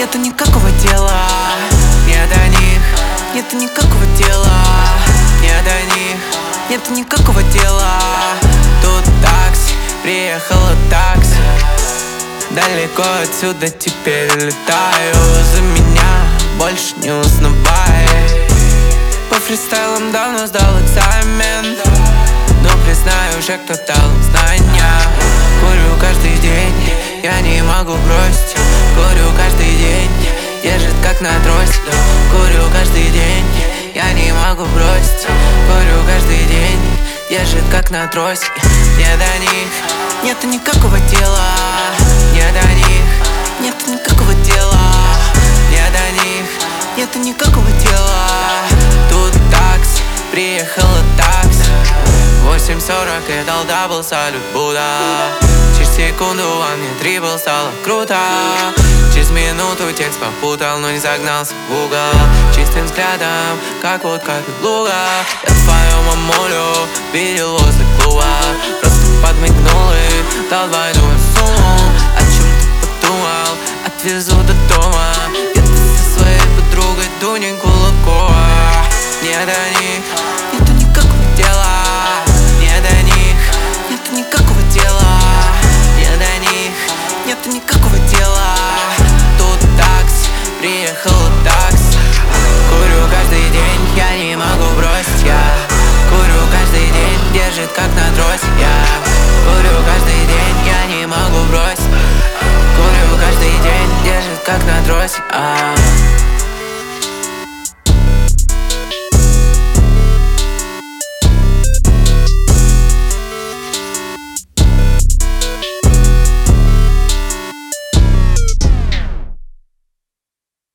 нету никакого дела. Не до них, нету никакого дела. Не до них, нету никакого дела. Тут такси, приехала такси. Далеко отсюда теперь летаю. За меня больше не узнавай. По фристайлам давно сдал экзамен, но признаю уже, кто дал знания. Курю каждый день, я не могу бросить. Курю каждый день, держит как на трость. Курю каждый день, я не могу бросить. Курю каждый день, держит как на трость. Не до них, нету никакого дела. Не до них, нету никакого дела. Не до них, нету никакого дела. Тут такси, приехала такси. 8:40 и дал дабл, салют, Будда. Через секунду во мне дрибл, стало круто. Через минуту текст попутал, но не загнался в угол. Чистым взглядом, как водка из луга. Я твою мамулю видел возле клуба. Просто подмигнул и дал двойную сумму. О чем ты подумал? Отвезу до дома. Где ты со своей подругой Дуней Кулакова. Не до них, нету никакого дела. Не до них, нету никакого дела. Не до них, нету никакого дела. Тут такси, приехала такси. Курю каждый день, я не могу бросить. Я курю каждый день, держит как на трость. Я курю каждый день, я не могу бросить. Курю каждый день, держит как на трость.